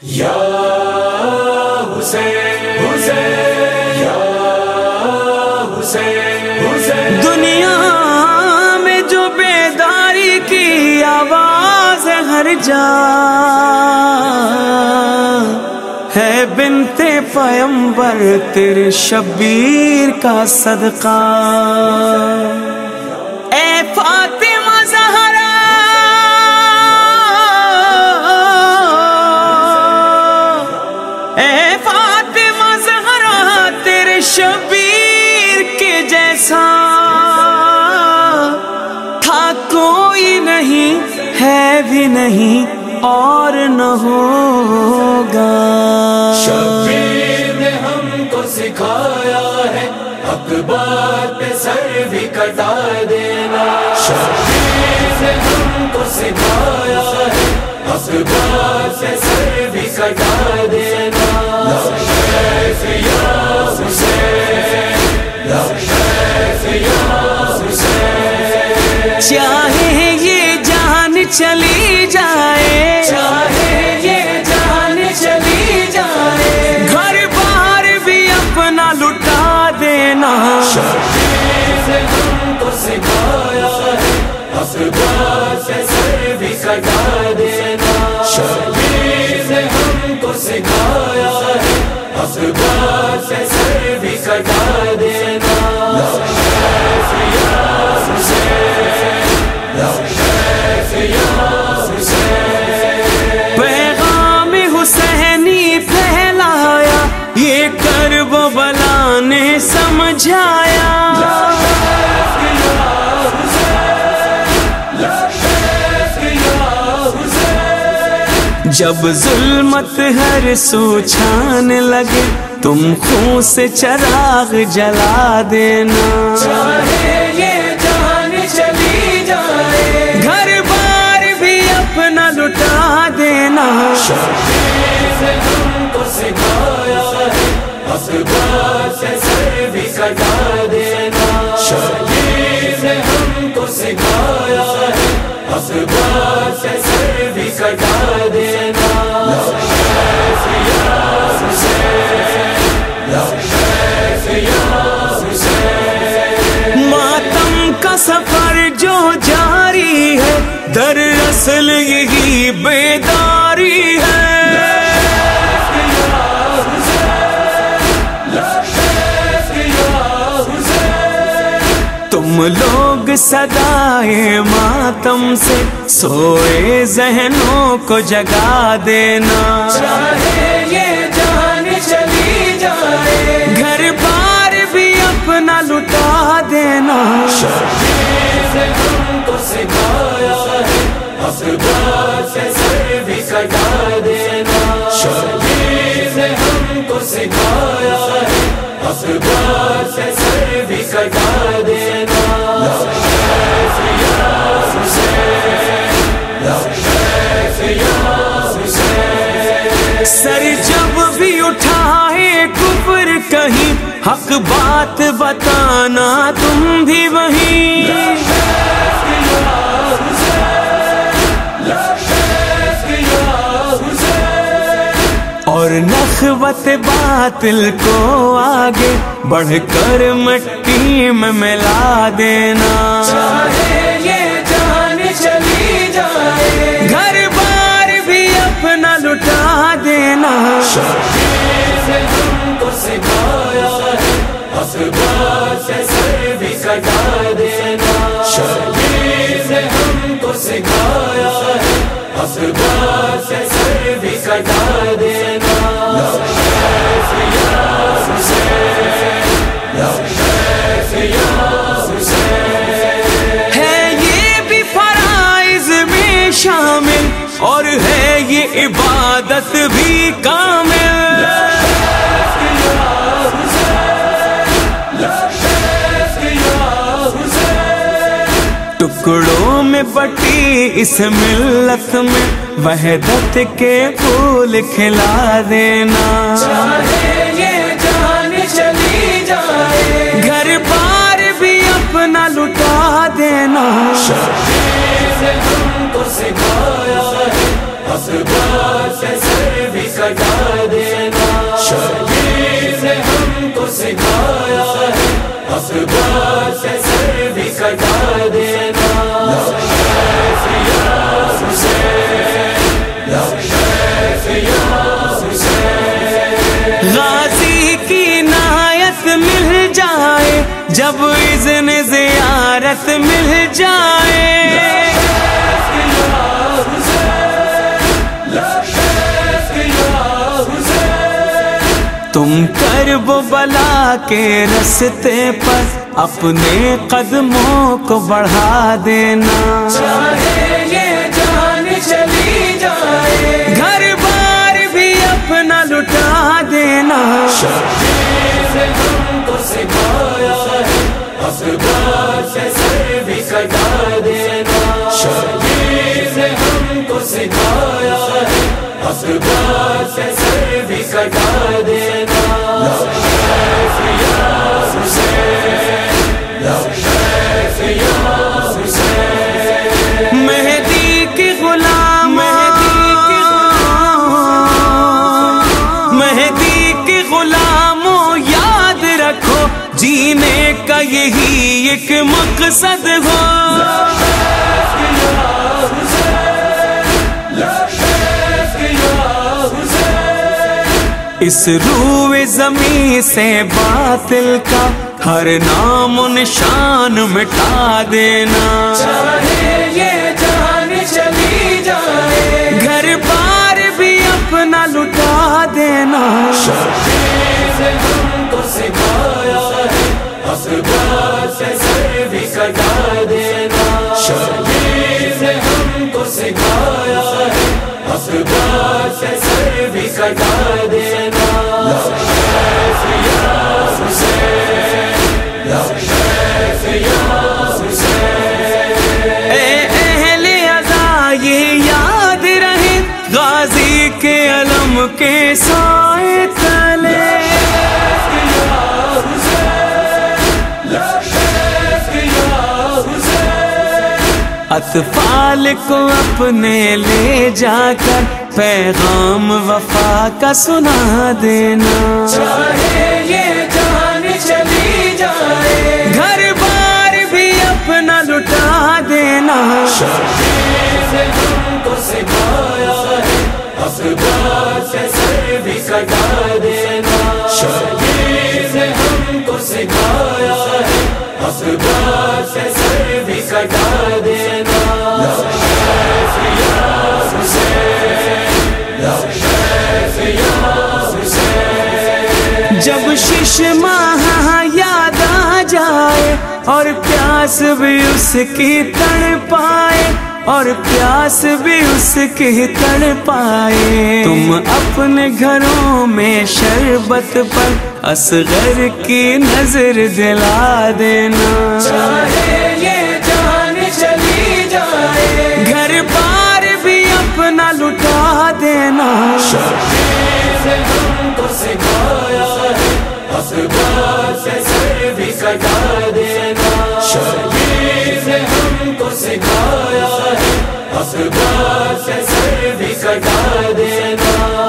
یا حسین حسین یا حسین حسین، دنیا میں جو بیداری کی آواز ہر جا ہے، بنتے پیمبر تیرے شبیر کا صدقہ، اے فاطمہ زہرا اے فاطمہ زہرا، تیرے شبیر کے جیسا تھا کوئی نہیں، ہے بھی نہیں اور نہ ہوگا۔ شبیر نے ہم کو سکھایا ہے حق بات پہ سر بھی کٹا دینا، شبیر نے ہم کو سکھایا ہے حق بات پہ سر بھی کٹا دینا۔ لبیک یا حسین، لبیک یا حسین، چاہے یہ جان چلی جائے، چاہے یہ جان چلی جائے، گھر بار بھی اپنا لٹا دینا۔ شبیر نے ہم کو سکھایا ہے حق بات سے سر بھی کٹا دینا، شبیر نے ہم کو سکھایا ہے حق بات سے سر بھی کٹا دینا۔ لبیک یا حسین، لبیک یا حسین، پیغام حسینی پھیلایا، یہ کرب و بلا نے سمجھایا۔ جب ظلمت ہر سو چھانے لگے، تم خون سے چراغ جلا دینا، چاہے یہ جان چلی جائے، گھر بار بھی اپنا لٹا دینا۔ شبیر نے ہم کو سکھایا ہے حق بات سے سر بھی کٹا دینا، شبیر نے ہم کو سکھایا ہے حق بات سے سر بھی کٹا دینا۔ لبیک یا حسین، لبیک یا حسین، ماتم کا سفر جو جاری ہے، دراصل یہی بیداری ہے۔ تم لوگ صدائے ماتم سے سوئے ذہنوں کو جگا دینا، چاہے یہ جان چلی جائے، گھر بار بھی اپنا لٹا دینا۔ شبیر نے ہم کو سکھایا ہے حق بات سے سر بھی کٹا دینا، شبیر نے ہم کو سکھایا ہے حق بات سے سر بھی کٹا دینا۔ لبیک یا حسین، لبیک یا حسین، سر جب بھی اٹھائے کفر کہیں، حق بات بتانا تم بھی وہیں۔ لبیک یا حسین، لبیک یا حسین، اور نخوت باطل کو آگے بڑھ کر مٹی میں ملا دینا، چاہے یہ جان چلی جائے، گھر بار بھی اپنا لٹا دینا۔ شبیر نے ہم کو سکھایا ہے حق بات سے سر بھی کٹا دینا، شبیر نے ہم کو سکھایا ہے حق بات سے سر بھی کٹا دینا۔ لبیک یا حسین، لبیک یا حسین، ہے یہ بھی فرائض میں شامل، اور ہے یہ عبادت بھی کامل۔ لبیک یا حسین، لبیک یا حسین، ٹکڑوں میں بٹی اس ملت میں وحدت کے پھول کھلا دینا، چاہے یہ جان چلی جائے، گھر بار بھی اپنا لٹا دینا۔ شبیر نے ہم کو سکھایا ہے حق بات سے سر بھی جب اذن زیارت مل جائے تم کرب و بلا کے رستے پر اپنے قدموں کو بڑھا دینا، چاہے یہ جان چلی جائے گھر بار بھی اپنا لٹا دینا، شبیر نے ہم کو سکھایا ہے اسباب سے سر بھی کٹا دینا، شبیر نے ہم کو سکھایا ہے اسباب سے سر بھی کٹا دینا، مہدی کی غلام، مہدی کی غلاموں یاد رکھو جینے کا یہی ایک مقصد ہو، اس روئے زمین سے باطل کا ہر نام و نشان مٹا دینا، چاہے یہ جان چلی جائے گھر بار بھی اپنا لٹا دینا، شبیر نے ہم کو سکھایا ہے اسباب سے سر بھی کٹا دینا، شبیر نے ہم کو سکھایا ہے اسباب سے سر بھی کٹا دینا، اے اہل عزا یہ یاد رہے غازی کے علم کے سائے تلے، اطفال کو اپنے لے جا کر پیغام وفا کا سنا دینا، چاہے یہ جان چلی جائے گھر بار بھی اپنا لٹا دینا، شبیر نے ہم کو سکھایا ہے اسباب سے سر بھی کٹا دینا، شبیر نے ہم کو سکھایا ہے اسباب سے سر بھی کٹا دینا، جب شش ماہ یاد آ جائے اور پیاس بھی اس کی تڑ پائے، اور پیاس بھی اس کی تڑ پائے، تم اپنے گھروں میں شربت پر اصغر کی نظر دلا دینا، چاہے یہ جان چلی جائے گھر بار بھی اپنا لٹا دینا، شبیر نے ہم کو سکھایا ہے اسباب سے سر بھی کٹا دینا، شبیر نے ہم کو سکھایا ہے اسباب سے سر بھی کٹا دینا،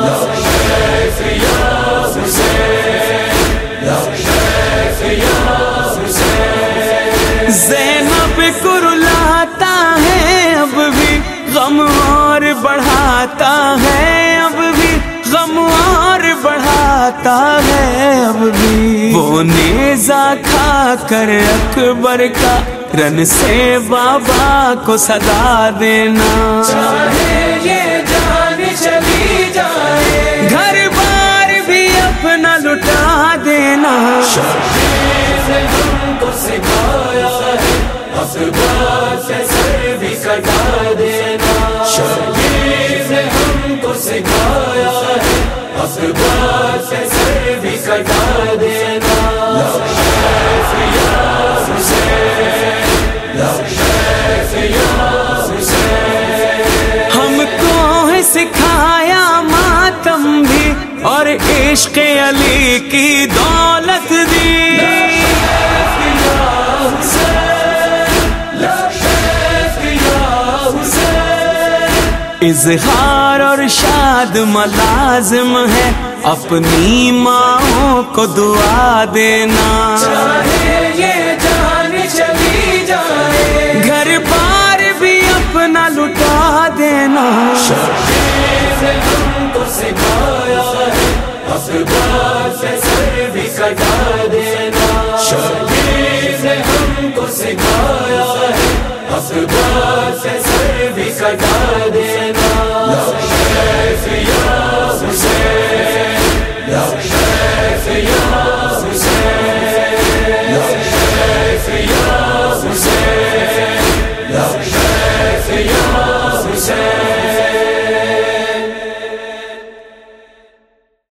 زینب کو رلاتا ہے اب بھی غم اور بڑھاتا ہے، اب بھی غم اور بڑھاتا ہے، اب بھی وہ نیزہ کھا کر اکبر کا رن سے بابا کو صدا دینا، چاہے یہ جان چلی جائے گھر بار بھی اپنا لٹا دینا، شبیر نے ہم کو سکھایا ہے اسباب سے سر بھی کٹا دینا، شبیر نے ہم کو سکھایا ہے اسباب سے سر بھی کٹا دینا، ہم کو ہے سکھایا ماتم بھی اور عشق علی کی دولت دی، اظہار اور شاد ملازم ہے اپنی ماں کو دعا دینا، چاہے یہ جان چلی جائے گھر بار بھی اپنا لٹا دینا، شبیر نے ہم کو سکھایا ہے اسباب سے سر بھی کٹا دینا، شبیر سکھایا ہے، اقدار سے سر بھی کٹا دینا۔